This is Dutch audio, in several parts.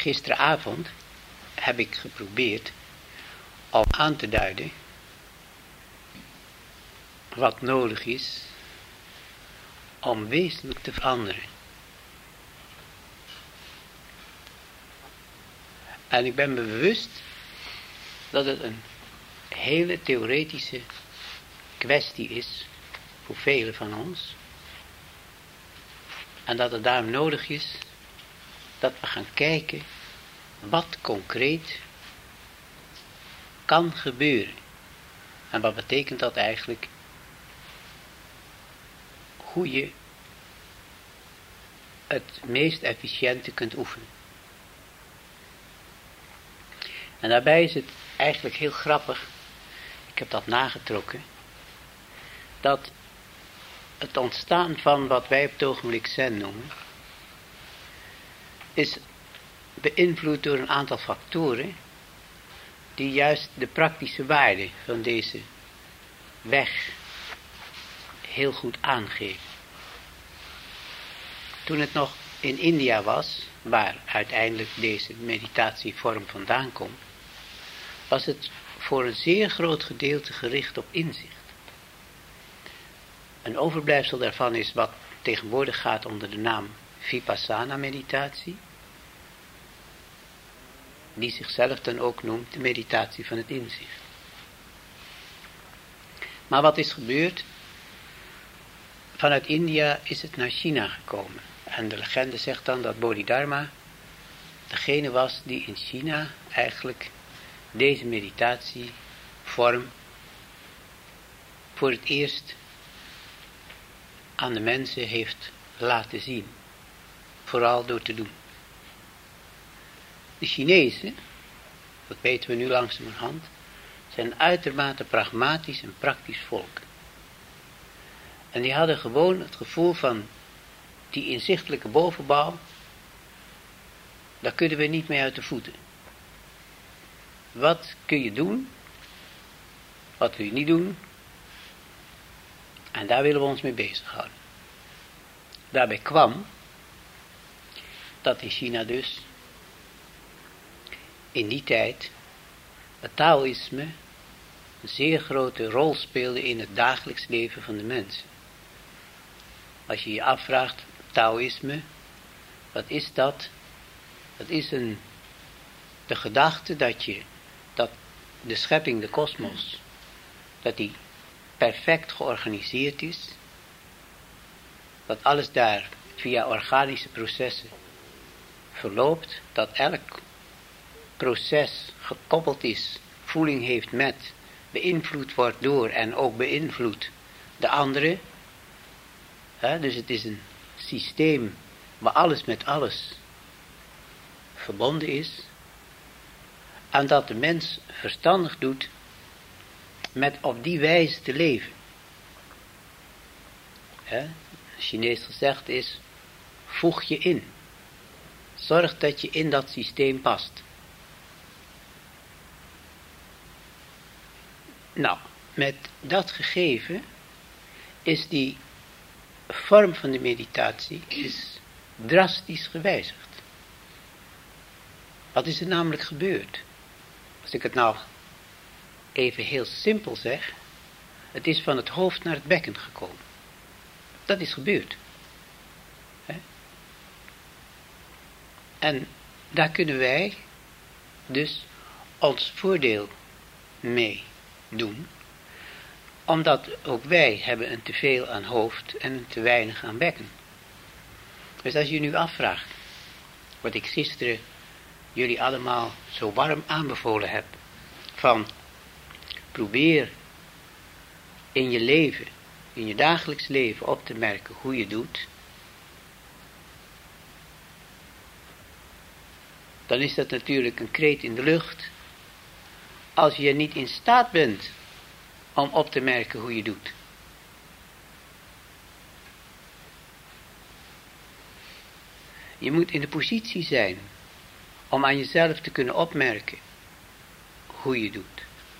gisteravond heb ik geprobeerd om aan te duiden wat nodig is om wezenlijk te veranderen. En ik ben me bewust dat het een hele theoretische kwestie is voor velen van ons. En dat het daarom nodig is dat we gaan kijken wat concreet kan gebeuren. En wat betekent dat eigenlijk? Hoe je het meest efficiënte kunt oefenen. En daarbij is het eigenlijk heel grappig, ik heb dat nagetrokken, dat het ontstaan van wat wij op het ogenblik zen noemen, is beïnvloed door een aantal factoren die juist de praktische waarde van deze weg heel goed aangeven. Toen het nog in India was, waar uiteindelijk deze meditatievorm vandaan komt, was het voor een zeer groot gedeelte gericht op inzicht. Een overblijfsel daarvan is wat tegenwoordig gaat onder de naam Vipassana meditatie, die zichzelf dan ook noemt de meditatie van het inzicht. Maar wat is gebeurd? Vanuit India is het naar China gekomen. En de legende zegt dan dat Bodhidharma degene was die in China eigenlijk deze meditatievorm voor het eerst aan de mensen heeft laten zien. Vooral door te doen. De Chinezen, dat weten we nu langzamerhand, zijn een uitermate pragmatisch en praktisch volk. En die hadden gewoon het gevoel van die inzichtelijke bovenbouw, daar kunnen we niet mee uit de voeten. Wat kun je doen? Wat kun je niet doen? En daar willen we ons mee bezighouden. Daarbij kwam dat in China dus in die tijd het Taoïsme een zeer grote rol speelde in het dagelijks leven van de mensen. Als je je afvraagt, Taoïsme, wat is dat? Dat is de gedachte dat de schepping, de kosmos, dat die perfect georganiseerd is, dat alles daar via organische processen verloopt, dat elk proces gekoppeld is, voeling heeft met, beïnvloed wordt door en ook beïnvloedt de andere. Dus het is een systeem waar alles met alles verbonden is. En dat de mens verstandig doet met op die wijze te leven. Chinees gezegd is, voeg je in. Zorg dat je in dat systeem past. Nou, met dat gegeven is die vorm van de meditatie is drastisch gewijzigd. Wat is er namelijk gebeurd? Als ik het nou even heel simpel zeg, het is van het hoofd naar het bekken gekomen. Dat is gebeurd. En daar kunnen wij dus ons voordeel mee doen, omdat ook wij hebben een teveel aan hoofd en een te weinig aan bekken. Dus als je nu afvraagt, wat ik gisteren jullie allemaal zo warm aanbevolen heb, van probeer in je leven, in je dagelijks leven op te merken hoe je doet, dan is dat natuurlijk een kreet in de lucht, als je niet in staat bent om op te merken hoe je doet. Je moet in de positie zijn om aan jezelf te kunnen opmerken hoe je doet.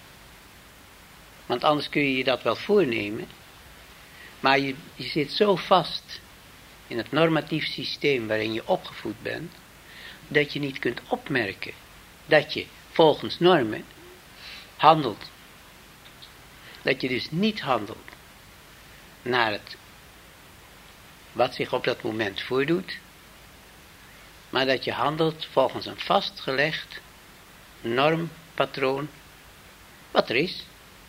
Want anders kun je je dat wel voornemen, maar je zit zo vast in het normatief systeem waarin je opgevoed bent, dat je niet kunt opmerken dat je volgens normen handelt. Dat je dus niet handelt naar het wat zich op dat moment voordoet, maar dat je handelt volgens een vastgelegd normpatroon wat er is.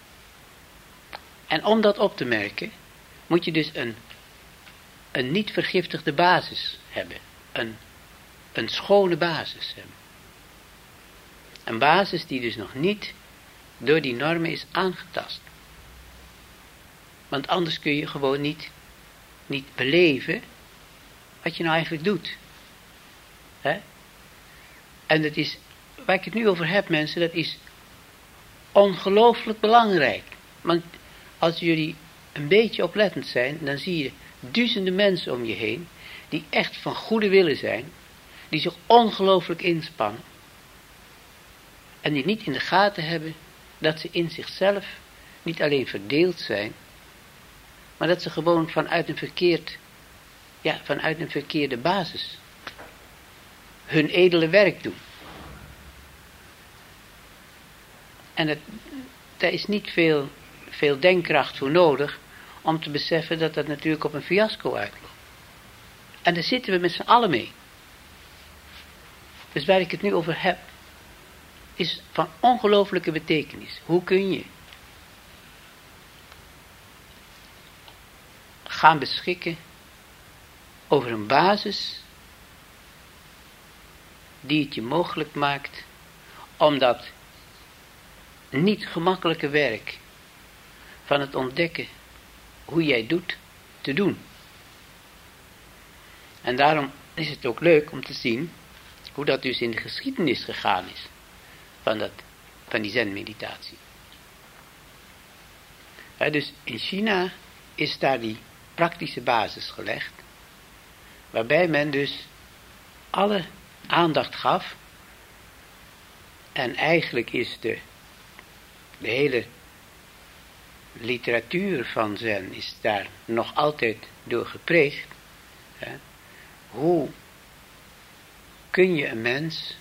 En om dat op te merken, moet je dus een niet vergiftigde basis hebben. Een schone basis hebben. Een basis die dus nog niet door die normen is aangetast. Want anders kun je gewoon niet beleven wat je nou eigenlijk doet. Hè? En dat is, waar ik het nu over heb mensen, dat is ongelooflijk belangrijk. Want als jullie een beetje oplettend zijn, dan zie je duizenden mensen om je heen, die echt van goede willen zijn, die zich ongelooflijk inspannen, en die niet in de gaten hebben dat ze in zichzelf niet alleen verdeeld zijn, maar dat ze gewoon vanuit een verkeerde basis hun edele werk doen. En daar is niet veel denkkracht voor nodig om te beseffen dat dat natuurlijk op een fiasco uitloopt. En daar zitten we met z'n allen mee. Dus waar ik het nu over heb, is van ongelooflijke betekenis. Hoe kun je gaan beschikken over een basis die het je mogelijk maakt om dat niet gemakkelijke werk van het ontdekken hoe jij doet, te doen. En daarom is het ook leuk om te zien hoe dat dus in de geschiedenis gegaan is van die zen-meditatie. Dus in China is daar die praktische basis gelegd, waarbij men dus alle aandacht gaf, en eigenlijk is de hele literatuur van Zen is daar nog altijd door gepreegd. Hoe kun je een mens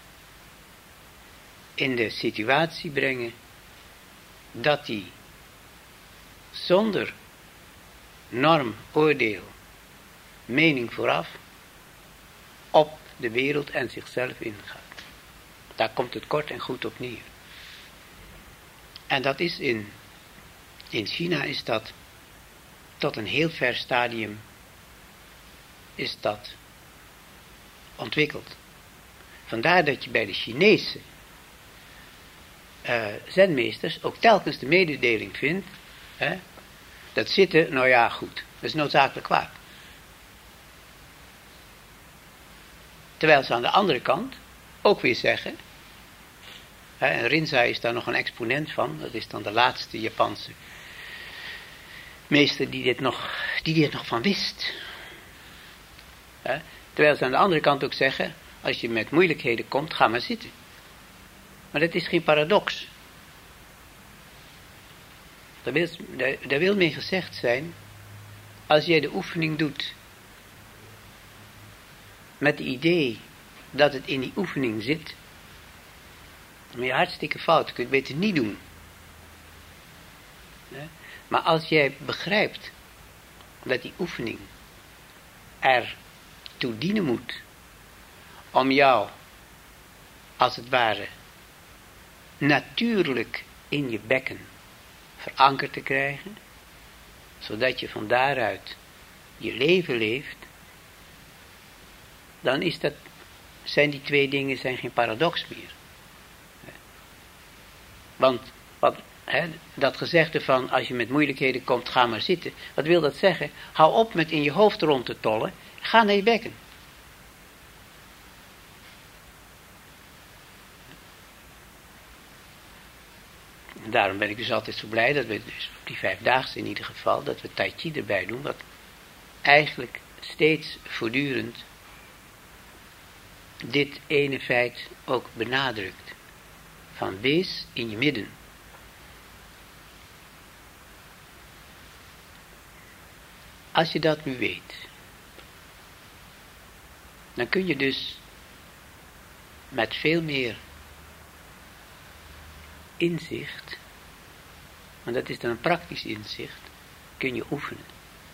in de situatie brengen dat hij zonder norm, oordeel, mening vooraf op de wereld en zichzelf ingaat. Daar komt het kort en goed op neer. En dat is in China is dat tot een heel ver stadium is dat ontwikkeld. Vandaar dat je bij de Chinese zenmeesters ook telkens de mededeling vindt, dat zitten, nou ja goed, dat is noodzakelijk kwaad. Terwijl ze aan de andere kant ook weer zeggen, en Rinzai is daar nog een exponent van, dat is dan de laatste Japanse meester die dit nog van wist. Terwijl ze aan de andere kant ook zeggen, als je met moeilijkheden komt, ga maar zitten. Maar dat is geen paradox. Daar wil mee gezegd zijn, als jij de oefening doet met het idee dat het in die oefening zit, dan ben je hartstikke fout, kun je het beter niet doen. Maar als jij begrijpt dat die oefening er toe dienen moet om jou, als het ware, natuurlijk in je bekken verankerd te krijgen, zodat je van daaruit je leven leeft, dan zijn die twee dingen geen paradox meer. Want dat gezegde van, als je met moeilijkheden komt, ga maar zitten. Wat wil dat zeggen? Hou op met in je hoofd rond te tollen. Ga naar je bekken. En daarom ben ik dus altijd zo blij dat we dus op die 5-daagse in ieder geval, dat we Tai Chi erbij doen, wat eigenlijk steeds voortdurend dit ene feit ook benadrukt. Van wees in je midden. Als je dat nu weet, dan kun je dus met veel meer inzicht, want dat is dan een praktisch inzicht, kun je oefenen.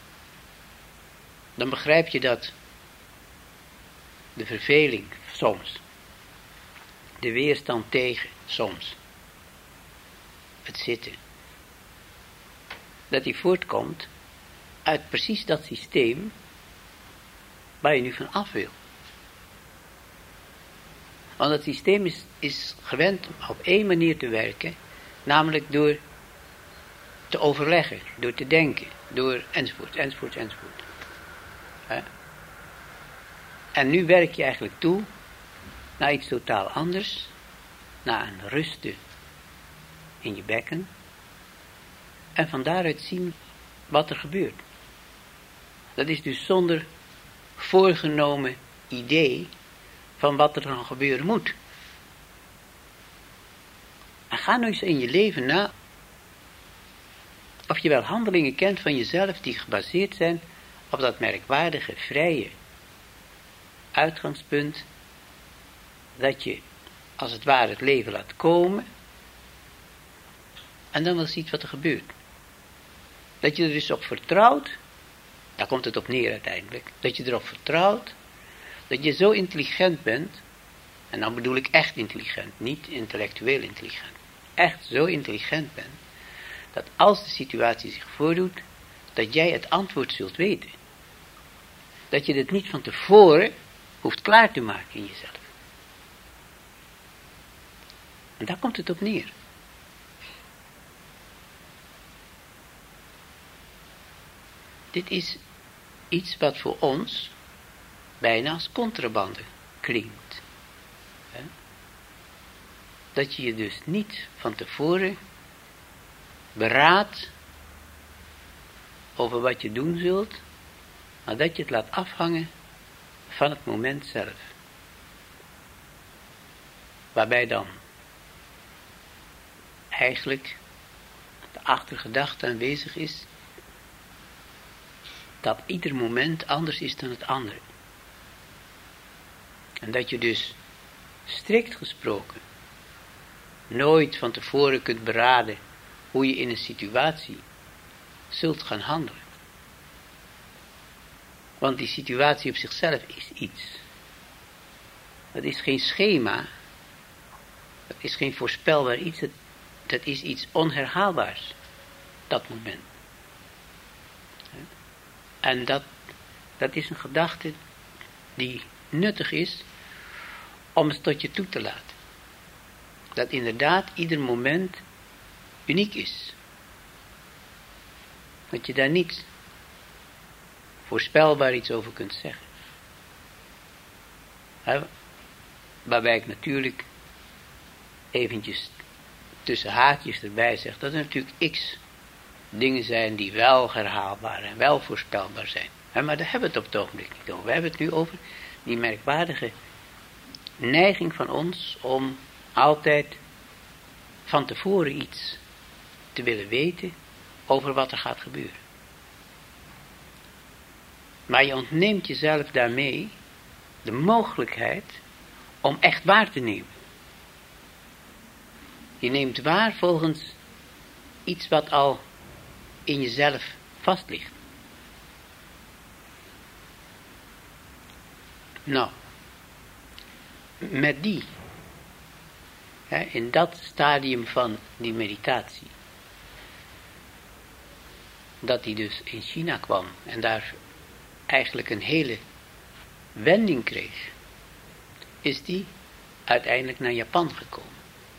Dan begrijp je dat de verveling soms, de weerstand tegen soms, het zitten, dat die voortkomt uit precies dat systeem waar je nu van af wil. Want het systeem is gewend op één manier te werken, namelijk door te overleggen, door te denken, door enzovoort. En nu werk je eigenlijk toe naar iets totaal anders, naar een rusten in je bekken, en van daaruit zien wat er gebeurt. Dat is dus zonder voorgenomen idee van wat er dan gebeuren moet. En ga nou eens in je leven na of je wel handelingen kent van jezelf die gebaseerd zijn op dat merkwaardige, vrije uitgangspunt dat je als het ware het leven laat komen en dan wel ziet wat er gebeurt. Dat je er dus op vertrouwt, daar komt het op neer uiteindelijk, dat je erop vertrouwt dat je zo intelligent bent, en dan bedoel ik echt intelligent, niet intellectueel intelligent, echt zo intelligent bent, dat als de situatie zich voordoet, dat jij het antwoord zult weten. Dat je het niet van tevoren hoeft klaar te maken in jezelf. En daar komt het op neer. Dit is iets wat voor ons bijna als contrabande klinkt. Dat je je dus niet van tevoren beraadt over wat je doen zult, maar dat je het laat afhangen van het moment zelf. Waarbij dan eigenlijk de achtergedachte aanwezig is dat ieder moment anders is dan het andere. En dat je dus strikt gesproken nooit van tevoren kunt beraden hoe je in een situatie zult gaan handelen. Want die situatie op zichzelf is iets. Dat is geen schema. Dat is geen voorspelbaar iets. Dat is iets onherhaalbaars. Dat moment. En dat is een gedachte die nuttig is om het tot je toe te laten. Dat inderdaad ieder moment uniek is. Dat je daar niet voorspelbaar iets over kunt zeggen. Waarbij ik natuurlijk eventjes tussen haakjes erbij zeg dat er natuurlijk x dingen zijn die wel herhaalbaar en wel voorspelbaar zijn. Maar daar hebben we het op het ogenblik niet over. We hebben het nu over die merkwaardige neiging van ons om altijd van tevoren iets te willen weten over wat er gaat gebeuren. Maar je ontneemt jezelf daarmee de mogelijkheid om echt waar te nemen. Je neemt waar volgens iets wat al in jezelf vast ligt. Nou, met in dat stadium van die meditatie, dat hij dus in China kwam en daar eigenlijk een hele wending kreeg, is die uiteindelijk naar Japan gekomen.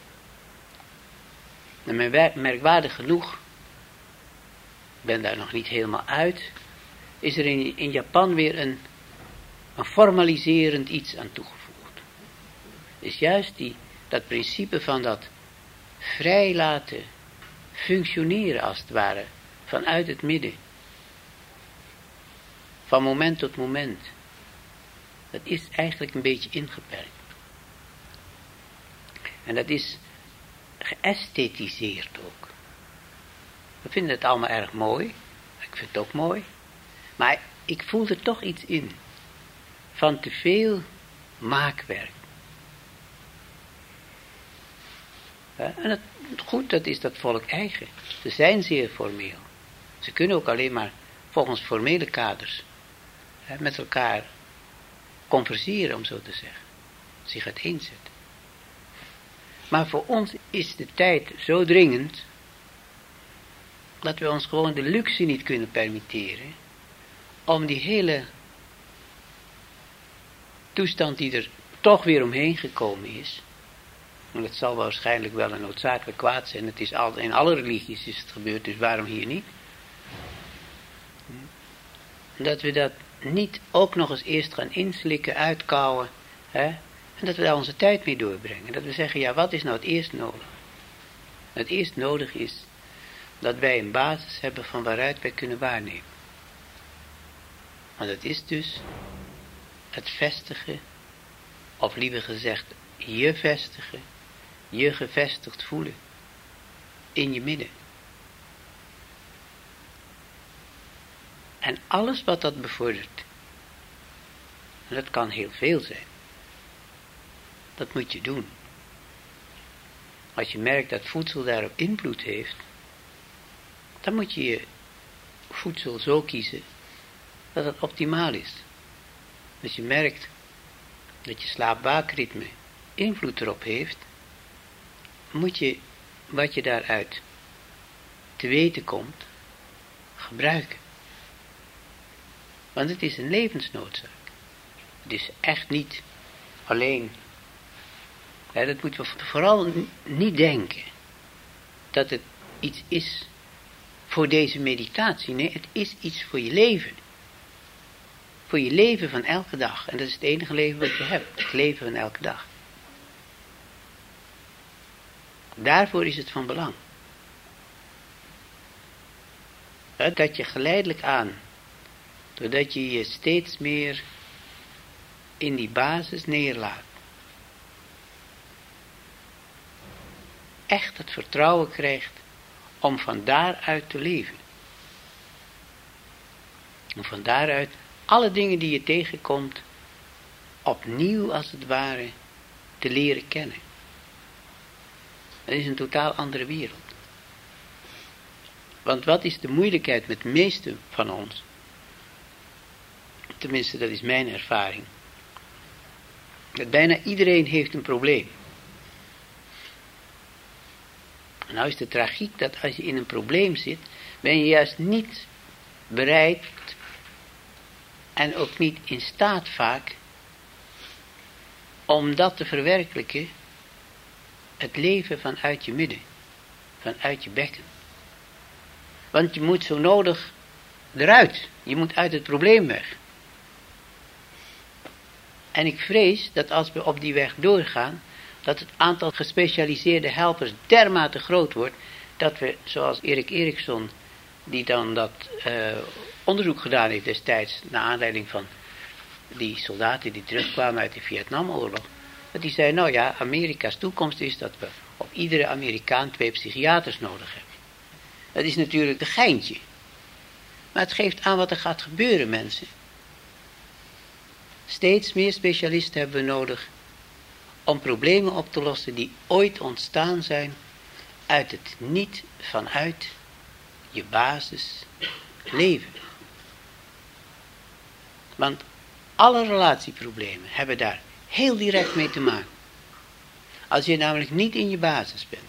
En merkwaardig genoeg, ik ben daar nog niet helemaal uit, is er in Japan weer een formaliserend iets aan toegevoegd. Is juist dat principe van dat vrij laten functioneren als het ware, vanuit het midden. Van moment tot moment. Dat is eigenlijk een beetje ingeperkt. En dat is geësthetiseerd ook. We vinden het allemaal erg mooi. Ik vind het ook mooi. Maar ik voel er toch iets in. Van te veel maakwerk. En het, goed, dat is dat volk eigen. Ze zijn zeer formeel. Ze kunnen ook alleen maar volgens formele kaders met elkaar converseren, om zo te zeggen. Zich uiteenzetten. Maar voor ons is de tijd zo dringend dat we ons gewoon de luxe niet kunnen permitteren om die hele toestand die er toch weer omheen gekomen is, en het zal waarschijnlijk wel een noodzakelijk kwaad zijn, het is in alle religies is het gebeurd, dus waarom hier niet? Dat we dat niet ook nog eens eerst gaan inslikken, uitkouwen, en dat we daar onze tijd mee doorbrengen. Dat we zeggen, ja, wat is nou het eerst nodig? Het eerst nodig is dat wij een basis hebben van waaruit wij kunnen waarnemen. Want dat is dus het vestigen, of liever gezegd, je vestigen, je gevestigd voelen in je midden. En alles wat dat bevordert, en dat kan heel veel zijn, dat moet je doen. Als je merkt dat voedsel daarop invloed heeft, dan moet je je voedsel zo kiezen dat het optimaal is. Als je merkt dat je slaap-waakritme invloed erop heeft, moet je wat je daaruit te weten komt, gebruiken. Want het is een levensnoodzaak. Het is echt niet alleen, dat moeten we vooral niet denken, dat het iets is voor deze meditatie. Nee, het is iets voor je leven. Voor je leven van elke dag. En dat is het enige leven wat je hebt. Het leven van elke dag. Daarvoor is het van belang. Dat je geleidelijk aan, doordat je je steeds meer in die basis neerlaat, echt het vertrouwen krijgt om van daaruit te leven. Om van daaruit alle dingen die je tegenkomt, opnieuw als het ware te leren kennen. Het is een totaal andere wereld. Want wat is de moeilijkheid met de meeste van ons? Tenminste, dat is mijn ervaring. Dat bijna iedereen heeft een probleem. En nou is de tragiek dat als je in een probleem zit, ben je juist niet bereid en ook niet in staat vaak om dat te verwerkelijken, het leven vanuit je midden, vanuit je bekken. Want je moet zo nodig eruit, je moet uit het probleem weg. En ik vrees dat als we op die weg doorgaan, dat het aantal gespecialiseerde helpers dermate groot wordt, dat we, zoals Erik Erikson, die dan dat onderzoek gedaan heeft destijds, naar aanleiding van die soldaten die terugkwamen uit de Vietnamoorlog, dat die zei, nou ja, Amerika's toekomst is dat we op iedere Amerikaan 2 psychiaters nodig hebben. Dat is natuurlijk een geintje. Maar het geeft aan wat er gaat gebeuren, mensen. Steeds meer specialisten hebben we nodig om problemen op te lossen die ooit ontstaan zijn uit het niet vanuit je basis leven. Want alle relatieproblemen hebben daar heel direct mee te maken. Als je namelijk niet in je basis bent,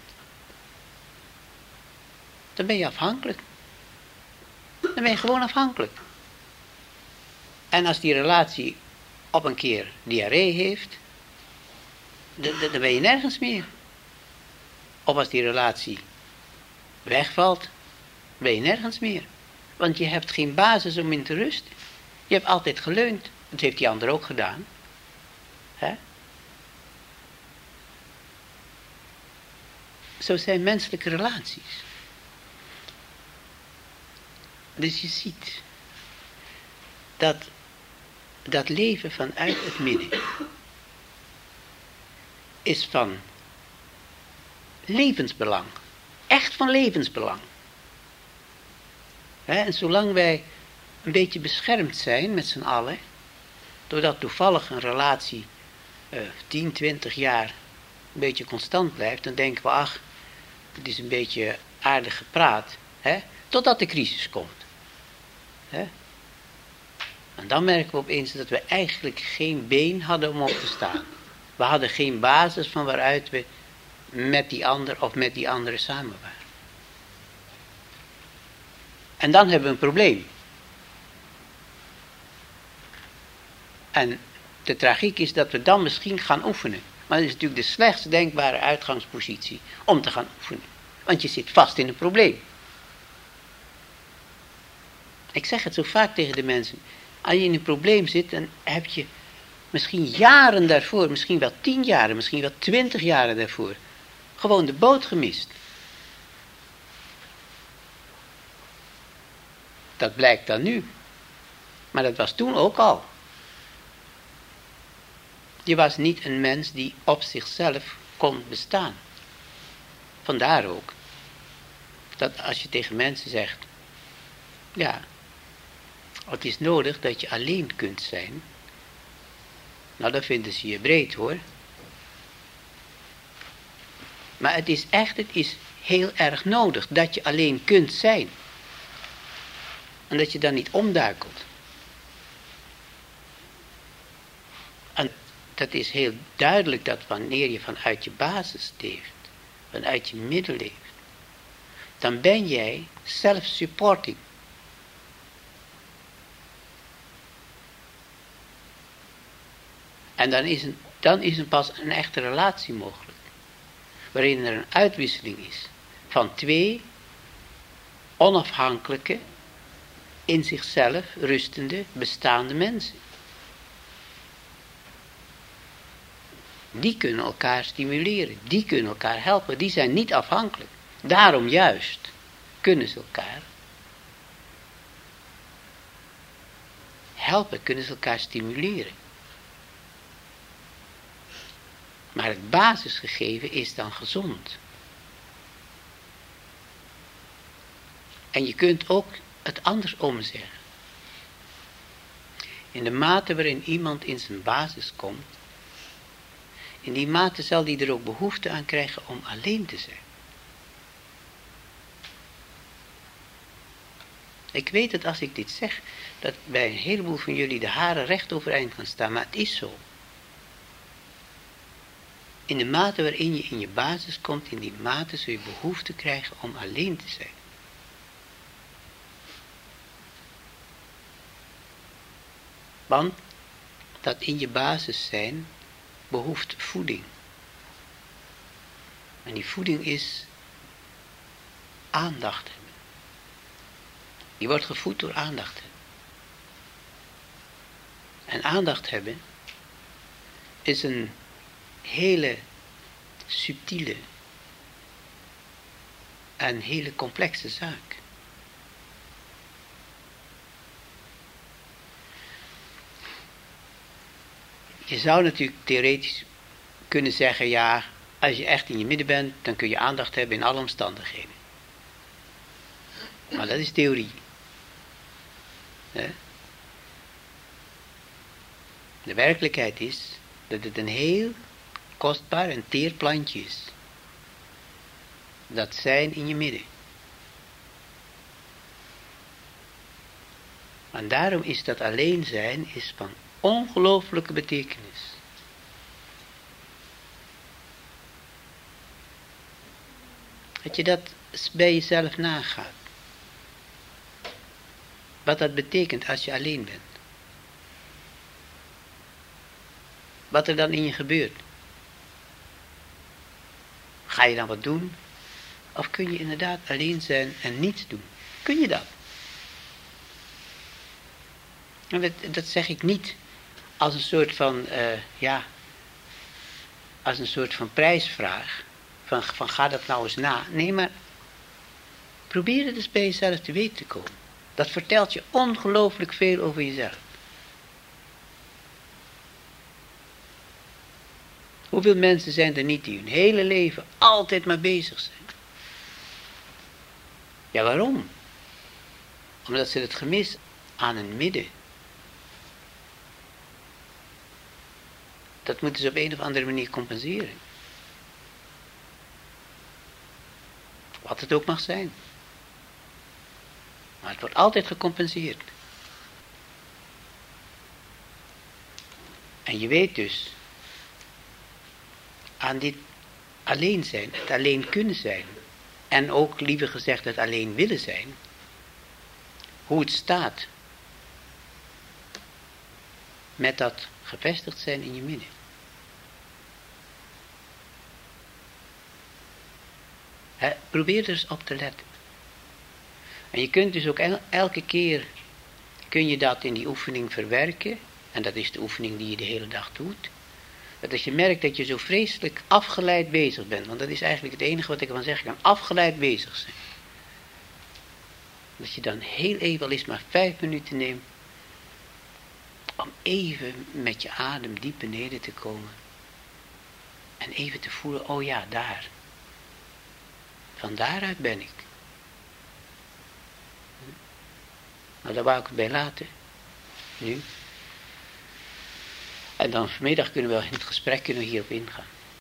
dan ben je afhankelijk. Dan ben je gewoon afhankelijk. En als die relatie op een keer diarree heeft, dan ben je nergens meer. Of als die relatie wegvalt, ben je nergens meer. Want je hebt geen basis om in te rusten. Je hebt altijd geleund. Dat heeft die ander ook gedaan. Zo zijn menselijke relaties. Dus je ziet dat leven vanuit het midden is van levensbelang. Echt van levensbelang. En zolang wij een beetje beschermd zijn met z'n allen, doordat toevallig een relatie 10, 20 jaar een beetje constant blijft, dan denken we, ach, het is een beetje aardig gepraat, hè? Totdat de crisis komt. Hè? En dan merken we opeens dat we eigenlijk geen been hadden om op te staan. We hadden geen basis van waaruit we met die ander of met die andere samen waren. En dan hebben we een probleem. En de tragiek is dat we dan misschien gaan oefenen. Maar dat is natuurlijk de slechtst denkbare uitgangspositie om te gaan oefenen. Want je zit vast in een probleem. Ik zeg het zo vaak tegen de mensen. Als je in een probleem zit, dan heb je misschien jaren daarvoor, misschien wel 10 jaren, misschien wel 20 jaren daarvoor, gewoon de boot gemist. Dat blijkt dan nu. Maar dat was toen ook al. Je was niet een mens die op zichzelf kon bestaan. Vandaar ook dat als je tegen mensen zegt, ja, het is nodig dat je alleen kunt zijn. Nou, dan vinden ze je breed, hoor. Maar het is heel erg nodig dat je alleen kunt zijn. En dat je dan niet omduikelt. En dat is heel duidelijk dat wanneer je vanuit je basis leeft, vanuit je midden leeft, dan ben jij self-supporting. En dan is er pas een echte relatie mogelijk. Waarin er een uitwisseling is van 2 onafhankelijke, in zichzelf rustende, bestaande mensen. Die kunnen elkaar stimuleren, die kunnen elkaar helpen, die zijn niet afhankelijk. Daarom juist kunnen ze elkaar helpen, kunnen ze elkaar stimuleren. Maar het basisgegeven is dan gezond. En je kunt ook het andersom zeggen. In de mate waarin iemand in zijn basis komt, in die mate zal die er ook behoefte aan krijgen om alleen te zijn. Ik weet dat als ik dit zeg, dat bij een heleboel van jullie de haren recht overeind gaan staan, maar het is zo. In de mate waarin je in je basis komt, in die mate zul je behoefte krijgen om alleen te zijn. Want dat in je basis zijn behoeft voeding. En die voeding is aandacht hebben. Je wordt gevoed door aandacht hebben. En aandacht hebben is een hele subtiele en hele complexe zaak. Je zou natuurlijk theoretisch kunnen zeggen, ja, als je echt in je midden bent, dan kun je aandacht hebben in alle omstandigheden. Maar dat is theorie. De werkelijkheid is dat het een heel kostbaar en teer plantje is. Dat zijn in je midden. En daarom is dat alleen zijn is van ongelooflijke betekenis. Dat je dat bij jezelf nagaat. Wat dat betekent als je alleen bent. Wat er dan in je gebeurt. Ga je dan wat doen? Of kun je inderdaad alleen zijn en niets doen? Kun je dat? En dat zeg ik niet als een soort van, als een soort van prijsvraag. Van ga dat nou eens na. Nee, maar probeer het eens bij jezelf te weten te komen. Dat vertelt je ongelooflijk veel over jezelf. Hoeveel mensen zijn er niet die hun hele leven altijd maar bezig zijn? Ja, waarom? Omdat ze het gemis aan een midden. Dat moeten ze op een of andere manier compenseren. Wat het ook mag zijn. Maar het wordt altijd gecompenseerd. En je weet dus, aan dit alleen zijn, het alleen kunnen zijn, en ook liever gezegd het alleen willen zijn, hoe het staat met dat gevestigd zijn in je midden. Probeer er eens op te letten. En je kunt dus ook elke keer, kun je dat in die oefening verwerken, en dat is de oefening die je de hele dag doet, dat als je merkt dat je zo vreselijk afgeleid bezig bent, want dat is eigenlijk het enige wat ik ervan zeggen kan, afgeleid bezig zijn. Dat je dan heel even, al is maar 5 minuten neemt, om even met je adem diep beneden te komen. En even te voelen, oh ja, daar. Van daaruit ben ik. Nou, daar wou ik het bij laten. Nu. En dan vanmiddag kunnen we in het gesprek hierop ingaan.